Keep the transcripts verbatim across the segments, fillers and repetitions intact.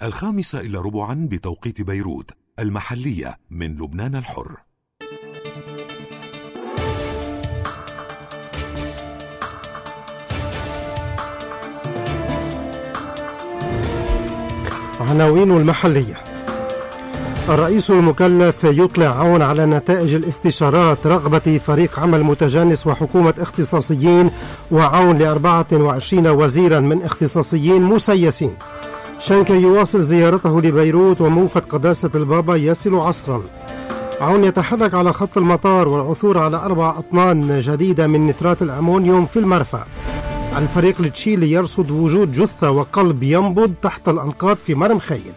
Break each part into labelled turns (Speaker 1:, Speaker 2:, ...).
Speaker 1: الخامسة إلى ربعا بتوقيت بيروت، المحلية من لبنان الحر.
Speaker 2: عناوين المحلية. الرئيس المكلف يطلع عون على نتائج الاستشارات، رغبة فريق عمل متجانس وحكومة اختصاصيين، وعون لأربعة وعشرين وزيرا من اختصاصيين مسيسين. شانكر يواصل زيارته لبيروت، وموفد قداسة البابا يصل عصرا. عون يتحرك على خط المطار والعثور على أربع أطنان جديدة من نترات الأمونيوم في المرفأ. الفريق التشيلي يرصد وجود جثة وقلب ينبض تحت الأنقاض في مرم خيل.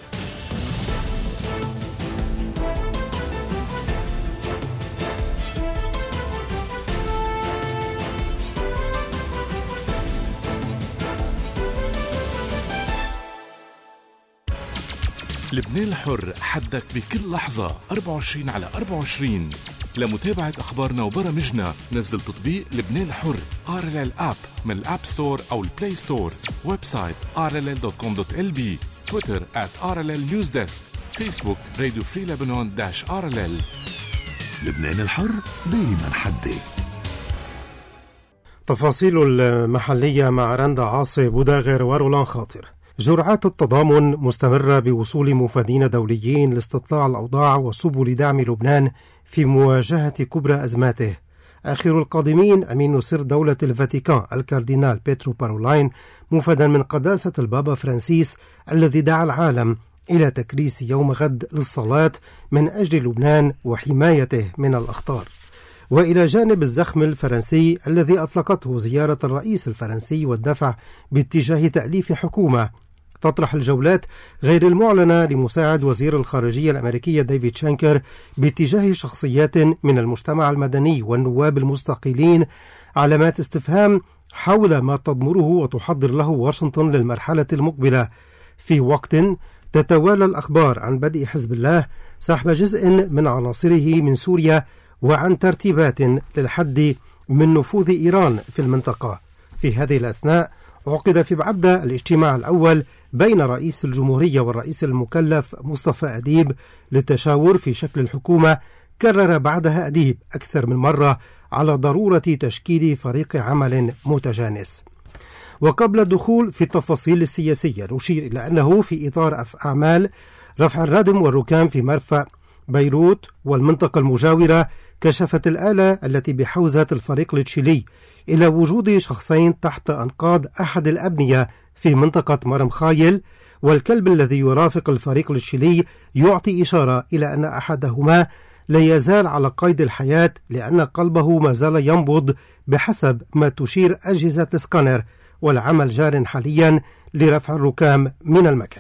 Speaker 3: لبنان الحر، حدك بكل لحظة أربعة وعشرين على أربعة وعشرين. لمتابعة أخبارنا وبرامجنا نزل تطبيق لبنان الحر آر إل إل آب من الأب ستور أو البلاي ستور. ويب سايت آر إل إل دوت كوم دوت إل بي. تويتر آت آر إل إل نيوز ديسك. فيسبوك راديو فري لبنان داش آر إل إل.
Speaker 1: لبنان الحر دايما حدي.
Speaker 2: تفاصيل المحلية مع رندا عاصي بوداغر ورولان خاطر. جرعات التضامن مستمرة بوصول مفادين دوليين لاستطلاع الأوضاع وسبل دعم لبنان في مواجهة كبرى أزماته. آخر القادمين أمين سر دولة الفاتيكان الكاردينال بيترو بارولاين، مفدا من قداسة البابا فرانسيس الذي دعا العالم إلى تكريس يوم غد للصلاة من أجل لبنان وحمايته من الأخطار. وإلى جانب الزخم الفرنسي الذي أطلقته زيارة الرئيس الفرنسي والدفع باتجاه تأليف حكومة، تطرح الجولات غير المعلنة لمساعد وزير الخارجية الأمريكية ديفيد شانكر باتجاه شخصيات من المجتمع المدني والنواب المستقيلين علامات استفهام حول ما تضمره وتحضر له واشنطن للمرحلة المقبلة، في وقت تتوالى الأخبار عن بدء حزب الله سحب جزء من عناصره من سوريا وعن ترتيبات للحد من نفوذ إيران في المنطقة. في هذه الأثناء عقد في بعدة الاجتماع الأول بين رئيس الجمهورية والرئيس المكلف مصطفى أديب للتشاور في شكل الحكومة. كرر بعدها أديب أكثر من مرة على ضرورة تشكيل فريق عمل متجانس. وقبل الدخول في التفاصيل السياسية نشير إلى أنه في إطار أعمال رفع الردم والركام في مرفأ بيروت والمنطقة المجاورة، كشفت الآلة التي بحوزة الفريق التشيلي إلى وجود شخصين تحت أنقاض أحد الأبنية في منطقة مرم خايل، والكلب الذي يرافق الفريق التشيلي يعطي إشارة إلى أن أحدهما لا يزال على قيد الحياة لأن قلبه ما زال ينبض بحسب ما تشير أجهزة السكانر، والعمل جار حاليا لرفع الركام من المكان.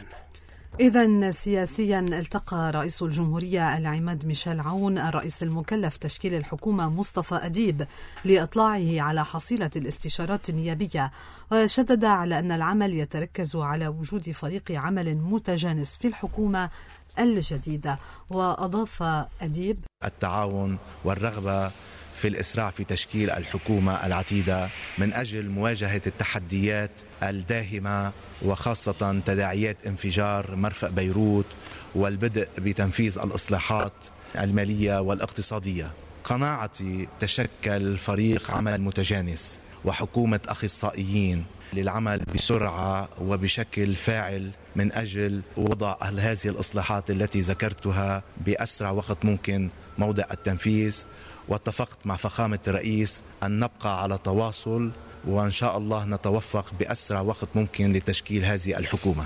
Speaker 4: إذن سياسيا، التقى رئيس الجمهورية العماد ميشيل عون الرئيس المكلف تشكيل الحكومة مصطفى أديب لإطلاعه على حصيلة الاستشارات النيابية، وشدد على أن العمل يتركز على وجود فريق عمل متجانس في الحكومة الجديدة. وأضاف أديب:
Speaker 5: التعاون والرغبة في الإسراع في تشكيل الحكومة العتيدة من أجل مواجهة التحديات الداهمة، وخاصة تداعيات انفجار مرفأ بيروت والبدء بتنفيذ الإصلاحات المالية والاقتصادية. قناعتي تشكل فريق عمل متجانس وحكومة أخصائيين للعمل بسرعة وبشكل فاعل من أجل وضع هذه الإصلاحات التي ذكرتها بأسرع وقت ممكن موضع التنفيذ. واتفقت مع فخامة الرئيس أن نبقى على تواصل، وإن شاء الله نتوفق بأسرع وقت ممكن لتشكيل هذه الحكومة.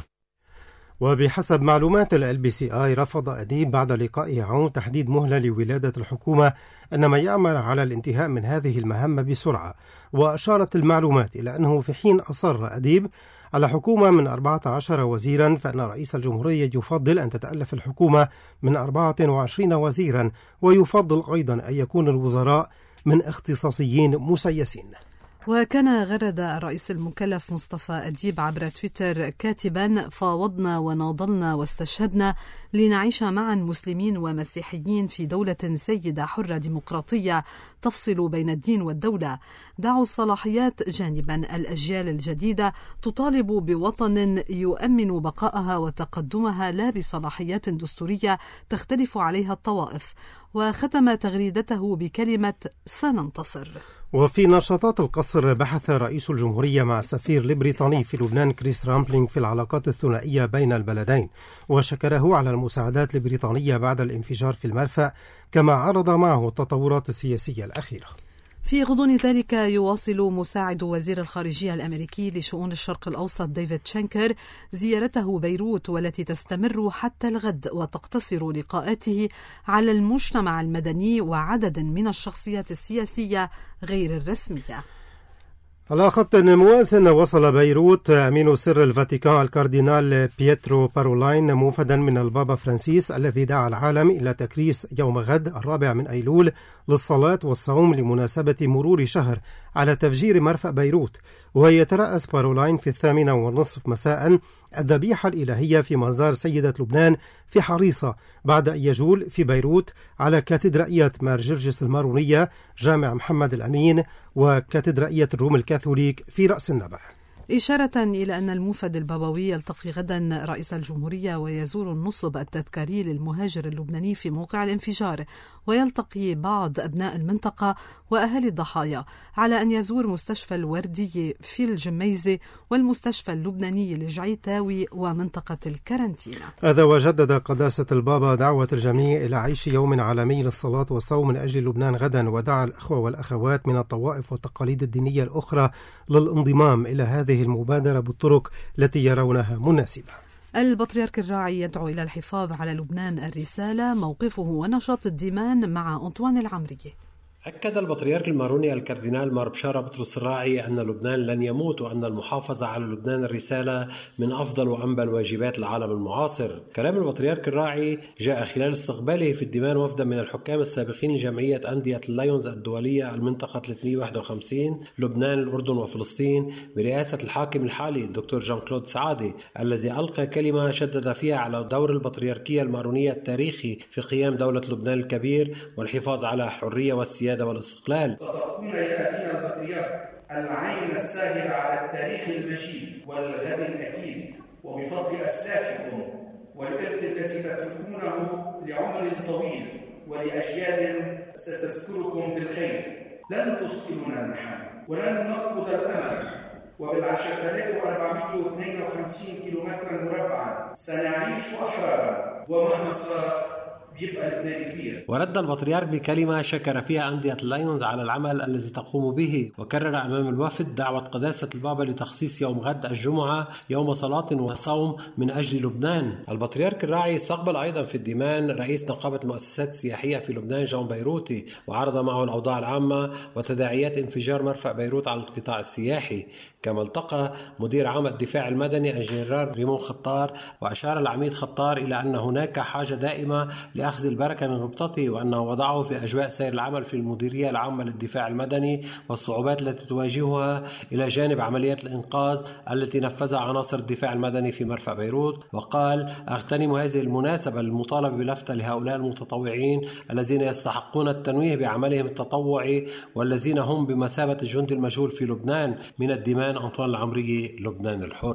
Speaker 2: وبحسب معلومات ال بي سي آي، رفض أديب بعد لقائه عون تحديد مهلة لولادة الحكومة، إنما يعمل على الانتهاء من هذه المهمة بسرعة. وأشارت المعلومات إلى أنه في حين أصر أديب على حكومة من أربعة عشر وزيرا، فإن رئيس الجمهورية يفضل أن تتألف الحكومة من أربعة وعشرين وزيرا، ويفضل أيضا أن يكون الوزراء من اختصاصيين مسيسين.
Speaker 4: وكان غرد الرئيس المكلف مصطفى أديب عبر تويتر كاتبا: فاوضنا وناضلنا واستشهدنا لنعيش معا مسلمين ومسيحيين في دولة سيدة حرة ديمقراطية تفصل بين الدين والدولة. دعوا الصلاحيات جانبا، الأجيال الجديدة تطالب بوطن يؤمن بقائها وتقدمها لا بصلاحيات دستورية تختلف عليها الطوائف. وختم تغريدته بكلمة سننتصر.
Speaker 2: وفي نشاطات القصر بحث رئيس الجمهورية مع السفير البريطاني في لبنان كريس رامبلينغ في العلاقات الثنائية بين البلدين، وشكره على المساعدات البريطانية بعد الانفجار في المرفأ، كما عرض معه التطورات السياسية الأخيرة.
Speaker 4: في غضون ذلك يواصل مساعد وزير الخارجية الأمريكي لشؤون الشرق الأوسط ديفيد شنكر زيارته بيروت، والتي تستمر حتى الغد وتقتصر لقاءاته على المجتمع المدني وعدد من الشخصيات السياسية غير الرسمية.
Speaker 2: على خط موازن وصل بيروت أمين سر الفاتيكان الكاردينال بيترو بارولين موفدا من البابا فرانسيس، الذي دعا العالم إلى تكريس يوم غد الرابع من أيلول للصلاة والصوم لمناسبة مرور شهر على تفجير مرفأ بيروت. ويترأس بارولين في الثامنة والنصف مساء الذبيحة الإلهية في مزار سيدة لبنان في حريصة، بعد أن يجول في بيروت على كاتدرائية مار جرجس المارونية، جامع محمد الأمين، وكاتدرائية الروم الكاثوليك في رأس النبع.
Speaker 4: إشارة إلى أن الموفد البابوي يلتقي غدا رئيس الجمهورية ويزور النصب التذكاري للمهاجر اللبناني في موقع الانفجار، ويلتقي بعض أبناء المنطقة وأهالي الضحايا، على أن يزور مستشفى الوردية في الجميزة والمستشفى اللبناني لجعيتاوي ومنطقة الكارنتينا.
Speaker 2: هذا وجدد قداسة البابا دعوة الجميع إلى عيش يوم عالمي للصلاة والصوم من أجل لبنان غدا، ودعا الأخوة والأخوات من الطوائف والتقاليد الدينية الأخرى للانضمام إلى هذه المبادرة بالطرق التي يرونها مناسبة.
Speaker 4: البطريرك الراعي يدعو إلى الحفاظ على لبنان الرسالة، موقفه ونشاط الديمان مع أنطوان العمرية.
Speaker 6: أكد البطريرك الماروني الكاردينال مار بشارة بطرس الراعي أن لبنان لن يموت، وأن المحافظة على لبنان الرسالة من أفضل وأنبل واجبات العالم المعاصر. كلام البطريرك الراعي جاء خلال استقباله في الديمان وفدا من الحكام السابقين لجمعية أندية اللايونز الدولية المنطقة ثلاثمئة وواحد وخمسين لبنان الأردن وفلسطين برئاسة الحاكم الحالي الدكتور جان كلود سعادي، الذي ألقى كلمة شدد فيها على دور البطريركية المارونية التاريخي في قيام دولة لبنان الكبير والحفاظ على حرية والسيادة والاستقلال.
Speaker 7: ستكون يا أبينا البطريرك العين الساهرة على التاريخ المجيد والغد الأكيد، وبفضل أسلافكم والإرث الذي تتركونه لعمر طويل ولأجيال ستذكركم بالخير، لن تثقلنا النحن ولن نفقد الأمل، وبالعشرة آلاف وأربعمئة واثنين وخمسين كيلومترا مربعا سنعيش أحرارا، ومهما صار يبقى لبنان كبير.
Speaker 6: ورد البطريرك بكلمة شكر فيها أندية اللايونز على العمل الذي تقوم به، وكرر أمام الوفد دعوة قداسة البابا لتخصيص يوم غد الجمعة يوم صلاة وصوم من أجل لبنان. البطريرك الراعي استقبل أيضا في الديمان رئيس نقابة المؤسسات السياحية في لبنان جون بيروتي، وعرض معه الأوضاع العامة وتداعيات انفجار مرفأ بيروت على القطاع السياحي. كما التقى مدير عام الدفاع المدني الجنرال ريمون خطار، وأشار العميد خطار إلى أن هناك حاجة دائمة لأخذ البركة من غبطته، وأنه وضعه في أجواء سير العمل في المديرية العامة للدفاع المدني والصعوبات التي تواجهها إلى جانب عمليات الإنقاذ التي نفذها عناصر الدفاع المدني في مرفأ بيروت. وقال: أغتنم هذه المناسبة للمطالبة بلفتة لهؤلاء المتطوعين الذين يستحقون التنويه بعملهم التطوعي، والذين هم بمثابة الجند المجهول في لبنان. من الديمان أنطوان العمرية، لبنان الحر.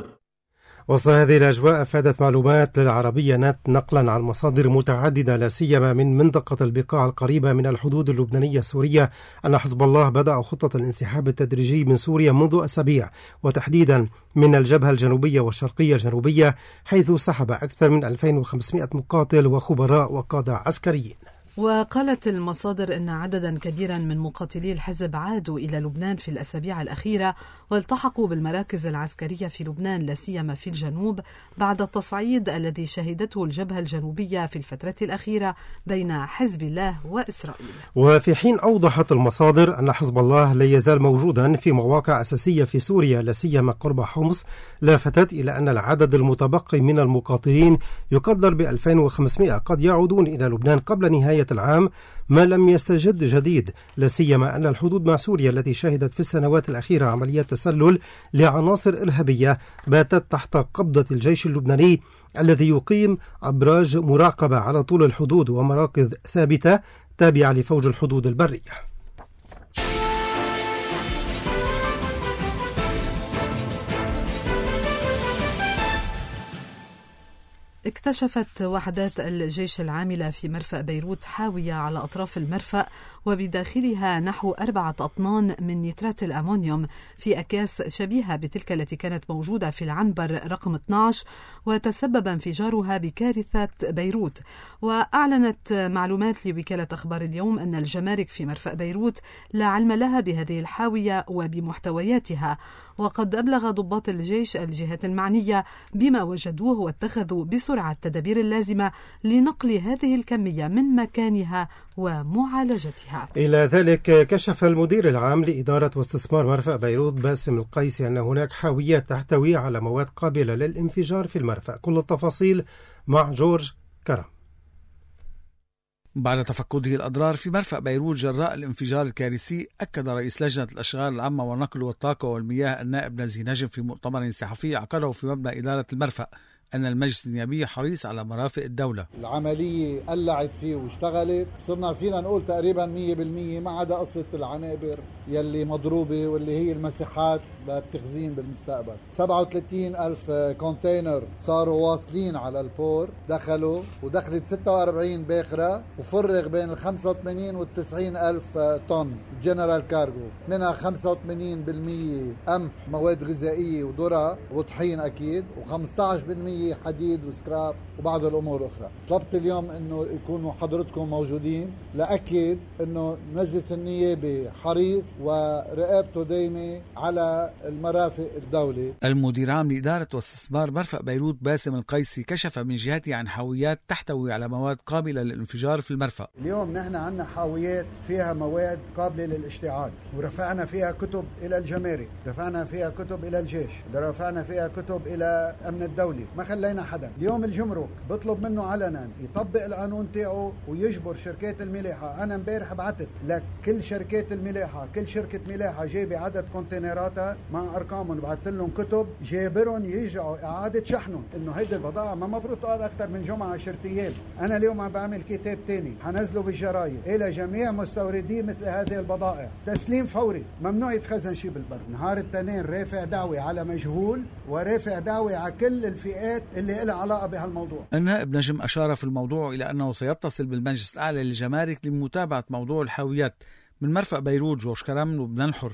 Speaker 2: وسط هذه الأجواء أفادت معلومات للعربية نت نقلا عن مصادر متعددة لا سيما من منطقة البقاع القريبة من الحدود اللبنانية السورية أن حزب الله بدأ خطة الانسحاب التدريجي من سوريا منذ أسابيع، وتحديدا من الجبهة الجنوبية والشرقية الجنوبية، حيث سحب أكثر من ألفين وخمسمئة مقاتل وخبراء وقادة عسكريين.
Speaker 4: وقالت المصادر أن عددا كبيرا من مقاتلي الحزب عادوا إلى لبنان في الأسابيع الأخيرة والتحقوا بالمراكز العسكرية في لبنان لا سيما في الجنوب بعد التصعيد الذي شهدته الجبهة الجنوبية في الفترة الأخيرة بين حزب الله وإسرائيل.
Speaker 2: وفي حين أوضحت المصادر أن حزب الله لا يزال موجودا في مواقع أساسية في سوريا لا سيما قرب حمص، لافتت إلى أن العدد المتبقي من المقاتلين يقدر ب ألفين وخمسمئة قد يعودون إلى لبنان قبل نهاية الأمنية العام ما لم يستجد جديد، لا سيما أن الحدود مع سوريا التي شهدت في السنوات الأخيرة عمليات تسلل لعناصر إرهابية باتت تحت قبضة الجيش اللبناني الذي يقيم أبراج مراقبة على طول الحدود ومراكز ثابتة تابعة لفوج الحدود البرية.
Speaker 4: اكتشفت وحدات الجيش العاملة في مرفأ بيروت حاوية على أطراف المرفأ وبداخلها نحو أربعة أطنان من نيترات الأمونيوم في أكياس شبيهة بتلك التي كانت موجودة في العنبر رقم اثني عشر، وتسبب انفجارها بكارثة بيروت. وأعلنت معلومات لوكالة أخبار اليوم أن الجمارك في مرفأ بيروت لا علم لها بهذه الحاوية وبمحتوياتها، وقد أبلغ ضباط الجيش الجهات المعنية بما وجدوه واتخذوا بسرعة التدابير اللازمة لنقل هذه الكمية من مكانها ومعالجتها.
Speaker 2: إلى ذلك كشف المدير العام لإدارة واستثمار مرفأ بيروت باسم القيسي أن هناك حاويات تحتوي على مواد قابلة للانفجار في المرفأ. كل التفاصيل مع جورج كرم.
Speaker 8: بعد تفقده الأضرار في مرفأ بيروت جراء الانفجار الكارثي، أكد رئيس لجنة الأشغال العامة والنقل والطاقة والمياه النائب نزيه نجم في مؤتمر صحفي عقده في مبنى إدارة المرفأ أن المجلس النيابي حريص على مرافق الدولة.
Speaker 9: العملية قلعت فيه واشتغلت، صرنا فينا نقول تقريبا مية بالمية، ما عدا قصة العنابر يلي مضروبة واللي هي المساحات للتخزين بالمستقبل. سبعة وثلاثين ألف كونتينر صاروا واصلين على البور، دخلوا ودخلت ستة وأربعين باخرة وفرغ بين ال خمسة وثمانين وال تسعين ألف طن جنرال كارغو، منها خمسة وثمانين بالمية قمح مواد غذائية وذرة وطحين أكيد، و15 بالمية حديد وسكراب وبعض الأمور الأخرى. طلبت اليوم أنه يكونوا حضرتكم موجودين لأكد أنه مجلس النيابي حريص ورقابته دايمة على المرافق الدولة.
Speaker 8: المدير عام لإدارة واستثمار مرفأ بيروت باسم القيسي كشف من جهته عن حاويات تحتوي على مواد قابلة للانفجار في المرفأ.
Speaker 10: اليوم نحن عندنا حاويات فيها مواد قابلة للاشتعال، ورفعنا فيها كتب إلى الجمارك، رفعنا فيها كتب إلى الجيش، رفعنا فيها كتب إلى أمن الدولي، ما خلينا حدا. اليوم الجمرك بطلب منه علنا يطبق القانون تاعه ويجبر شركات الملاحة. أنا امبارح بعتت لكل شركات الملاحة، كل شركة ملاحة جايبة عدد كونتينراتها مع أرقامهم، بعت لهم كتب جابرهم يرجعوا إعادة شحنهم، إنه هيدي البضاعة ما مفروض تقعد أكثر من جمعة عشرة أيام. أنا اليوم عم بعمل كتاب تاني حنزله بالجرايد إلى جميع مستوردي مثل هذه البضائع، تسليم فوري، ممنوع يتخزن شيء بالبر. نهار التنين رافع دعوة على مجهول ورافع دعوة على كل الفئات اللي لها علاقة بهالموضوع.
Speaker 8: النائب نجم أشار في الموضوع إلى أنه سيتصل بالمجلس الأعلى للجمارك لمتابعة موضوع الحاويات. من مرفأ بيروت جورج كرم، لبنان الحر.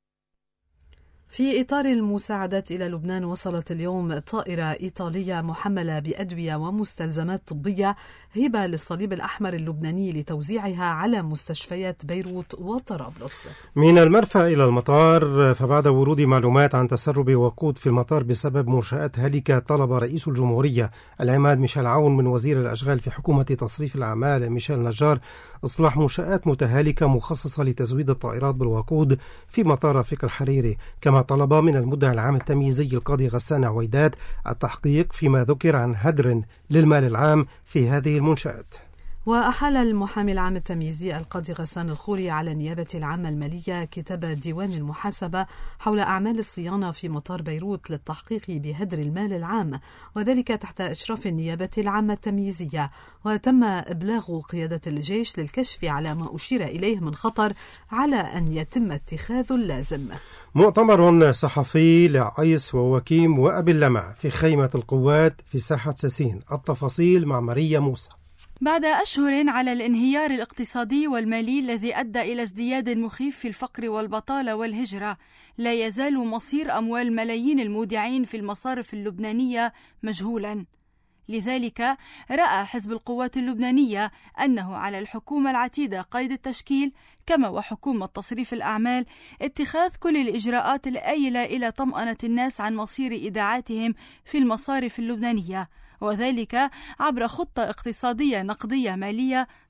Speaker 4: في إطار المساعدات إلى لبنان، وصلت اليوم طائرة إيطالية محملة بأدوية ومستلزمات طبية هبة للصليب الأحمر اللبناني لتوزيعها على مستشفيات بيروت وطرابلس.
Speaker 2: من المرفأ إلى المطار، فبعد ورود معلومات عن تسرب وقود في المطار بسبب منشآت هالكة، طلب رئيس الجمهورية العماد ميشيل عون من وزير الأشغال في حكومة تصريف الأعمال ميشيل نجار إصلاح منشآت متهالكة مخصصة لتزويد الطائرات بالوقود في مطار رفيق الحريري. كما طلب من المدعي العام التمييزي القاضي غسان عويدات التحقيق فيما ذكر عن هدر للمال العام في هذه المنشآت.
Speaker 4: وأحال المحامي العام التمييزي القاضي غسان الخوري على النيابة العامة المالية كتاب ديوان المحاسبة حول أعمال الصيانة في مطار بيروت للتحقيق بهدر المال العام، وذلك تحت إشراف النيابة العامة التمييزية. وتم إبلاغ قيادة الجيش للكشف على ما أشير إليه من خطر على أن يتم اتخاذ اللازم.
Speaker 2: مؤتمر صحفي لعيس ووكيم وأبي اللمع في خيمة القوات في ساحة ساسين. التفاصيل مع ماريا موسى.
Speaker 11: بعد أشهر على الانهيار الاقتصادي والمالي الذي أدى إلى ازدياد مخيف في الفقر والبطالة والهجرة، لا يزال مصير أموال ملايين المودعين في المصارف اللبنانية مجهولا. لذلك رأى حزب القوات اللبنانية أنه على الحكومة العتيدة قيد التشكيل كما وحكومة تصريف الأعمال اتخاذ كل الإجراءات الآيلة إلى طمأنة الناس عن مصير إيداعاتهم في المصارف اللبنانية، وذلك عبر خطة اقتصادية نقدية مالية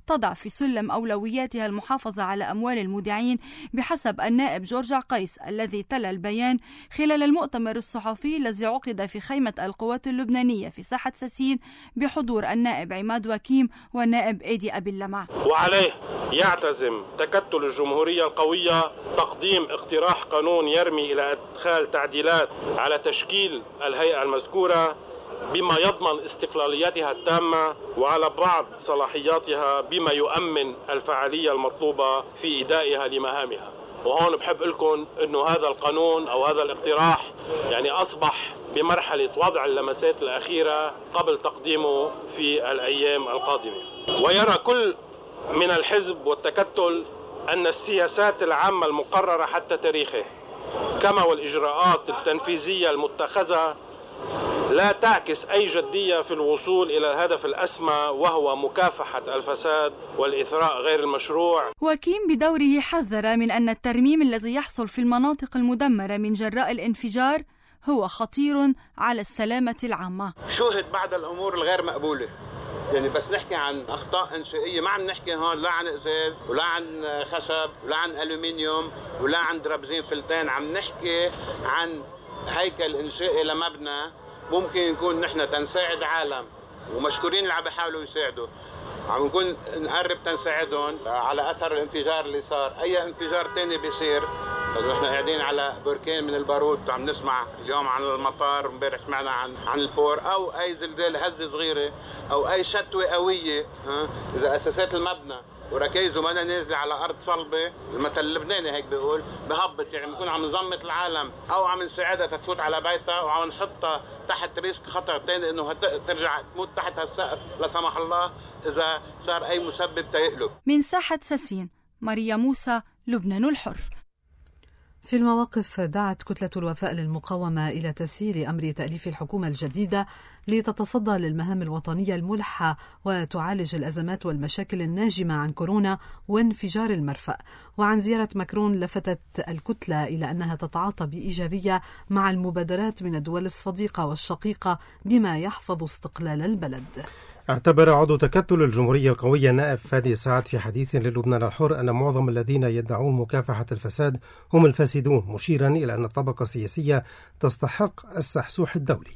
Speaker 11: تضع في سلم أولوياتها المحافظة على أموال المودعين بحسب النائب جورج عقيس الذي تلا البيان خلال المؤتمر الصحفي الذي عقد في خيمة القوات اللبنانية في ساحة ساسين بحضور النائب عماد وكيم والنائب إيدي أبي اللمع.
Speaker 12: وعليه يعتزم تكتل الجمهورية القوية تقديم اقتراح قانون يرمي إلى إدخال تعديلات على تشكيل الهيئة المذكورة بما يضمن استقلاليتها التامة وعلى بعض صلاحياتها بما يؤمن الفعالية المطلوبة في إدائها لمهامها. وهون بحب لكم أنه هذا القانون أو هذا الاقتراح يعني أصبح بمرحلة وضع اللمسات الأخيرة قبل تقديمه في الأيام القادمة. ويرى كل من الحزب والتكتل أن السياسات العامة المقررة حتى تاريخه كما والإجراءات التنفيذية المتخذة لا تعكس أي جدية في الوصول إلى الهدف الأسمى وهو مكافحة الفساد والإثراء غير المشروع.
Speaker 11: وكيم بدوره حذر من أن الترميم الذي يحصل في المناطق المدمرة من جراء الانفجار هو خطير على السلامة العامة.
Speaker 13: شوهد بعض الأمور الغير مقبولة، يعني بس نحكي عن أخطاء إنشائية ما عم نحكي هون لا عن إزاز ولا عن خشب ولا عن ألومنيوم ولا عن درابزين فلتان، عم نحكي عن هيكل إنشائي لمبنى ممكن يكون نحن تنساعد عالم ومشكورين اللي عم بيحاولوا يساعدوا، عم نكون نقرب تنساعدهم على أثر الانفجار اللي صار. أي انفجار تاني بيصير نحن قاعدين على بركان من البارود عم نسمع اليوم عن المطار، امبارح سمعنا عن عن البور، او اي زلزال هزه صغيره او اي شتوه قويه، ها اذا اساسات المبنى وركايزه ما نازله على ارض صلبه، المثل اللبناني هيك بيقول بهبط، يعني بنكون عم نظمت العالم او عم نساعدها تفوت على بيتها وعم نحطها تحت ريسك خطر ثاني انه ترجع تموت تحت هالسقف لا سمح الله اذا صار اي مسبب تيقلب.
Speaker 11: من ساحه ساسين، ماريا موسى، لبنان الحر.
Speaker 4: في المواقف دعت كتلة الوفاء للمقاومة إلى تسهيل أمر تأليف الحكومة الجديدة لتتصدى للمهام الوطنية الملحة وتعالج الأزمات والمشاكل الناجمة عن كورونا وانفجار المرفأ. وعن زيارة ماكرون لفتت الكتلة إلى أنها تتعاطى بإيجابية مع المبادرات من الدول الصديقة والشقيقة بما يحفظ استقلال البلد.
Speaker 2: اعتبر عضو تكتل الجمهورية القوية النائب فادي سعد في حديث للبنان الحر أن معظم الذين يدعون مكافحة الفساد هم الفاسدون، مشيرا إلى أن الطبقة السياسية تستحق السحسوح الدولي.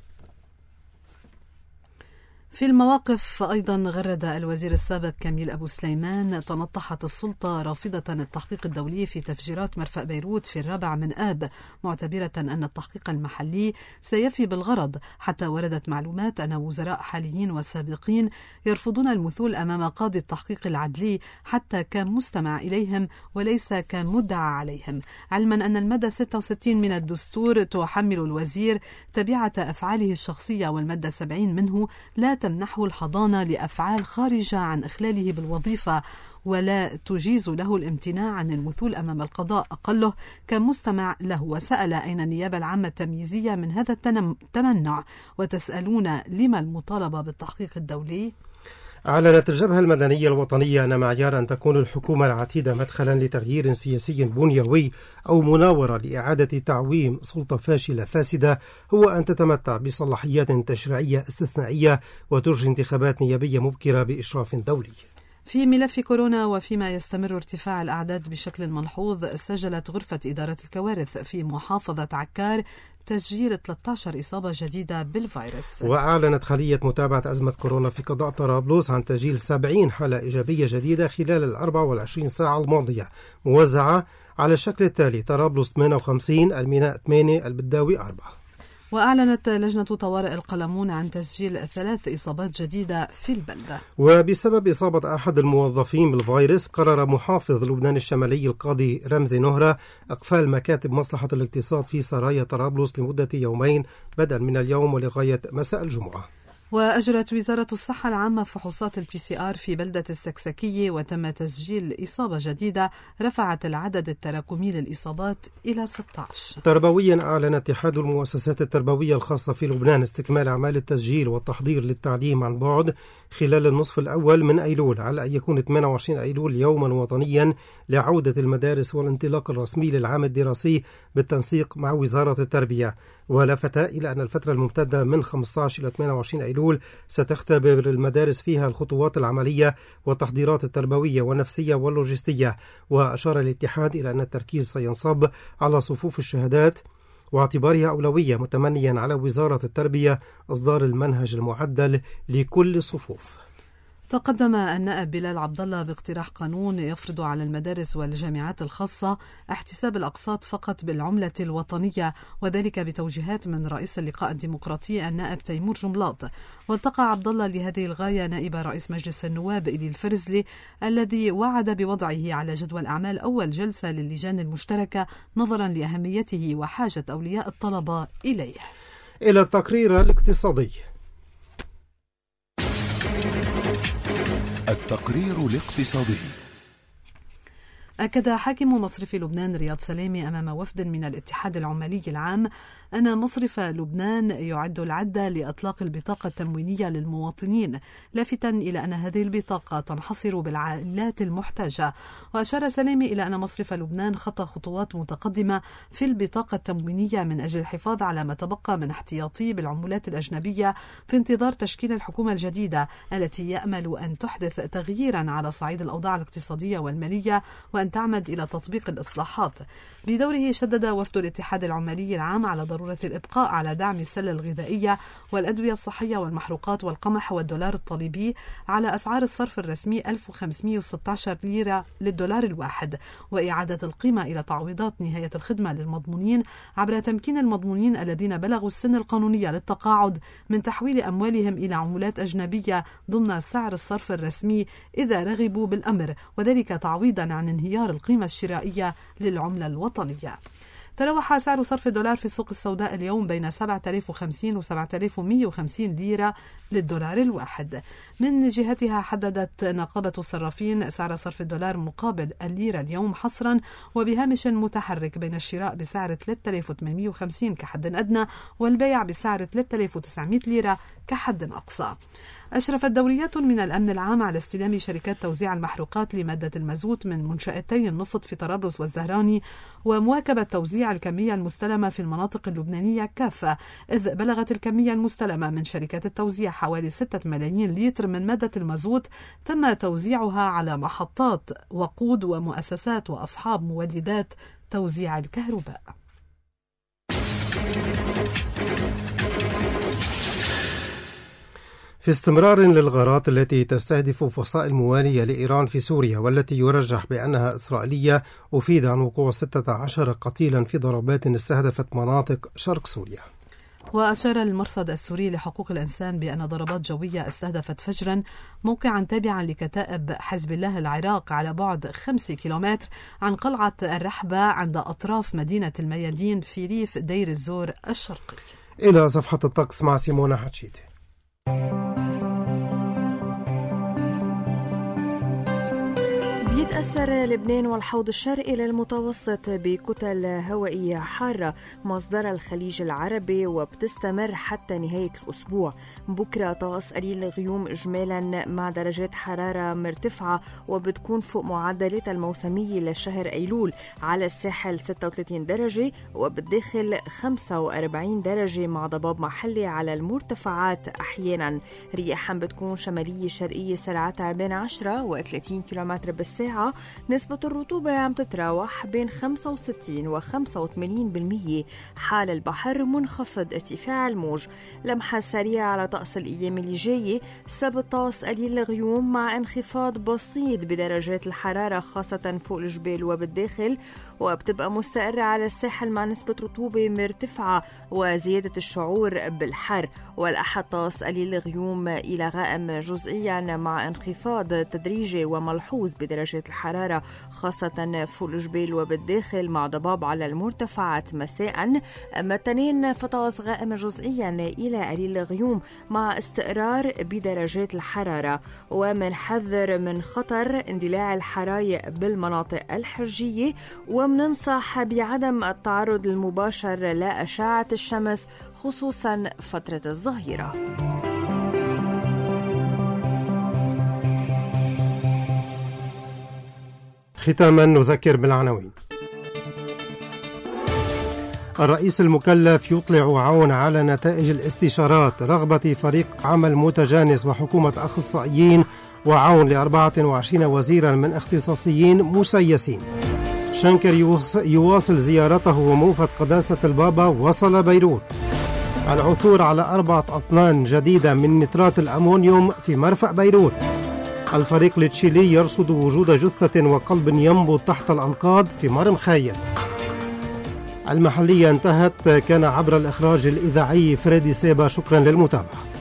Speaker 4: في المواقف أيضا غرد الوزير السابق كميل أبو سليمان تنطحت السلطة رافضة التحقيق الدولي في تفجيرات مرفأ بيروت في الرابع من آب، معتبرة أن التحقيق المحلي سيفي بالغرض، حتى وردت معلومات أن وزراء حاليين وسابقين يرفضون المثول أمام قاضي التحقيق العدلي حتى كمستمع إليهم وليس كمدعى عليهم، علما أن المادة ستة وستين من الدستور تحمل الوزير تبعة أفعاله الشخصية، والمادة سبعين منه لا تمنحه الحضانة لأفعال خارجة عن إخلاله بالوظيفة ولا تجيز له الامتناع عن المثول أمام القضاء أقله كمستمع له. وسأل أين النيابة العامة التمييزية من هذا التمنع، وتسألون لما المطالبة بالتحقيق الدولي؟
Speaker 2: أعلنت الجبهة المدنية الوطنية أن معيار أن تكون الحكومة العتيدة مدخلا لتغيير سياسي بنيوي أو مناورة لإعادة تعويم سلطة فاشلة فاسدة هو أن تتمتع بصلاحيات تشريعية استثنائية وتجري انتخابات نيابية مبكرة بإشراف دولي.
Speaker 4: في ملف كورونا وفيما يستمر ارتفاع الأعداد بشكل ملحوظ، سجلت غرفة إدارة الكوارث في محافظة عكار تسجيل ثلاثة عشر إصابة جديدة بالفيروس.
Speaker 2: وأعلنت خلية متابعة أزمة كورونا في قضاء طرابلس عن تسجيل سبعين حالة إيجابية جديدة خلال الأربع والعشرين ساعة الماضية، موزعة على الشكل التالي: طرابلس ثمانية وخمسين، الميناء ثمانية، البداوي أربعة.
Speaker 4: وأعلنت لجنة طوارئ القلمون عن تسجيل ثلاث إصابات جديدة في البلدة.
Speaker 2: وبسبب إصابة أحد الموظفين بالفيروس قرر محافظ لبنان الشمالي القاضي رمزي نهرة إقفال مكاتب مصلحة الاقتصاد في سرايا طرابلس لمدة يومين بدءا من اليوم ولغاية مساء الجمعة.
Speaker 4: وأجرت وزارة الصحة العامة فحوصات البي سي آر في بلدة السكسكية وتم تسجيل إصابة جديدة رفعت العدد التراكمي للإصابات إلى ستة عشر.
Speaker 2: تربويا، أعلن اتحاد المؤسسات التربوية الخاصة في لبنان استكمال أعمال التسجيل والتحضير للتعليم عن بعد خلال النصف الأول من أيلول، على أن يكون ثمانية وعشرين أيلول يوما وطنيا لعودة المدارس والانطلاق الرسمي للعام الدراسي بالتنسيق مع وزارة التربية. ولفت إلى أن الفترة الممتدة من خمسة عشر إلى ثمانية وعشرين أيلول أيلول ستختبر المدارس فيها الخطوات العملية والتحضيرات التربوية والنفسية واللوجستية. وأشار الاتحاد إلى أن التركيز سينصب على صفوف الشهادات واعتبارها أولوية، متمنيا على وزارة التربية إصدار المنهج المعدل لكل الصفوف.
Speaker 4: تقدم النائب بلال عبد الله باقتراح قانون يفرض على المدارس والجامعات الخاصة احتساب الأقساط فقط بالعملة الوطنية، وذلك بتوجيهات من رئيس اللقاء الديمقراطي النائب تيمور جملاط. والتقى عبد الله لهذه الغاية نائب رئيس مجلس النواب إلي الفرزلي الذي وعد بوضعه على جدول أعمال أول جلسة للجان المشتركة نظرا لأهميته وحاجة أولياء الطلبة إليه.
Speaker 2: إلى التقرير الاقتصادي.
Speaker 1: التقرير الاقتصادي.
Speaker 4: أكد حاكم مصرف لبنان رياض سلامي أمام وفد من الاتحاد العمالي العام أن مصرف لبنان يعد العدة لإطلاق البطاقة التموينية للمواطنين، لافتا إلى أن هذه البطاقة تنحصر بالعائلات المحتاجة. وأشار سلامي إلى أن مصرف لبنان خطى خطوات متقدمة في البطاقة التموينية من أجل الحفاظ على ما تبقى من احتياطي بالعملات الأجنبية في انتظار تشكيل الحكومة الجديدة التي يأمل أن تحدث تغييرا على صعيد الأوضاع الاقتصادية والمالية وأن تعمد إلى تطبيق الإصلاحات. بدوره شدد وفد الاتحاد العمالي العام على ضرورة الإبقاء على دعم السلة الغذائية والأدوية الصحية والمحروقات والقمح والدولار الطالبي على أسعار الصرف الرسمي ألف وخمسمئة وستة عشر ليرة للدولار الواحد، وإعادة القيمة إلى تعويضات نهاية الخدمة للمضمونين عبر تمكين المضمونين الذين بلغوا السن القانونية للتقاعد من تحويل أموالهم إلى عملات أجنبية ضمن سعر الصرف الرسمي إذا رغبوا بالأمر، وذلك تعويضا عن انهيار القيمة الشرائية للعملة الوطنية. تراوح سعر صرف الدولار في السوق السوداء اليوم بين سبعة آلاف وخمسين و سبعة آلاف ومئة وخمسين ليرة للدولار الواحد. من جهتها حددت نقابة الصرافين سعر صرف الدولار مقابل الليرة اليوم حصرا وبهامش متحرك بين الشراء بسعر ثلاثة آلاف وثمانمئة وخمسين كحد أدنى والبيع بسعر ثلاثة آلاف وتسعمئة ليرة كحد أقصى. أشرفت دوريات من الأمن العام على استلام شركات توزيع المحروقات لمادة المازوت من منشأتي النفط في طرابلس والزهراني ومواكبة توزيع الكمية المستلمة في المناطق اللبنانية كافة، إذ بلغت الكمية المستلمة من شركات التوزيع حوالي ستة ملايين لتر من مادة المازوت تم توزيعها على محطات وقود ومؤسسات وأصحاب مولدات توزيع الكهرباء.
Speaker 2: في استمرار للغارات التي تستهدف فصائل موالية لإيران في سوريا والتي يرجح بأنها إسرائيلية، أفيد عن وقوع ستة عشر قتيلا في ضربات استهدفت مناطق شرق سوريا.
Speaker 4: وأشار المرصد السوري لحقوق الإنسان بأن ضربات جوية استهدفت فجرا موقعا تابعا لكتائب حزب الله العراق على بعد خمسة كيلومتر عن قلعة الرحبة عند أطراف مدينة الميادين في ريف دير الزور الشرقي.
Speaker 2: إلى صفحة الطقس مع سيمونا حتشيتي.
Speaker 14: بيتأثر لبنان والحوض الشرقي للمتوسط بكتل هوائية حارة مصدر الخليج العربي وبتستمر حتى نهاية الأسبوع. بكرة طقس قليل الغيوم إجمالا مع درجات حرارة مرتفعة وبتكون فوق معدلات الموسمية لشهر أيلول. على الساحل ستة وثلاثين درجة وبالداخل خمسة وأربعين درجة مع ضباب محلي على المرتفعات أحيانا. رياح بتكون شمالية شرقية سرعتها بين عشرة وثلاثين كيلومتر بالساعة. نسبة الرطوبة عم تتراوح بين خمسة وستين و خمسة وثمانين بالمئة. حال البحر منخفض ارتفاع الموج. لمحة سريعة على طقس الأيام اللي جاية. سبت طقس قليل الغيوم مع انخفاض بسيط بدرجات الحرارة خاصة فوق الجبال وبالداخل، وبتبقى مستقرة على الساحل مع نسبة رطوبة مرتفعة وزيادة الشعور بالحر. والأحد طقس قليل الغيوم إلى غائم جزئيا مع انخفاض تدريجي وملحوظ بدرجات الحرارة خاصة فوق الجبال وبالداخل مع ضباب على المرتفعات مساء. أما التنين فطقس غائم جزئيا إلى قليل الغيوم مع استقرار بدرجات الحرارة. ومنحذر من خطر اندلاع الحرايق بالمناطق الحرجية، ومننصح بعدم التعرض المباشر لأشعة الشمس خصوصا فترة الظهيرة.
Speaker 2: ختاما نذكر بالعناوين. الرئيس المكلف يطلع عون على نتائج الاستشارات، رغبة فريق عمل متجانس وحكومة أخصائيين وعون ل أربعة وعشرين وزيرا من اختصاصيين مسيسين. شنكر يواصل زيارته وموفد قداسة البابا وصل بيروت. العثور على أربعة أطنان جديدة من نترات الأمونيوم في مرفأ بيروت. الفريق التشيلي يرصد وجود جثة وقلب ينبض تحت الأنقاض في مرم خايل. المحلية انتهت، كان عبر الإخراج الإذاعي فريدي سيبا. شكرا للمتابعة.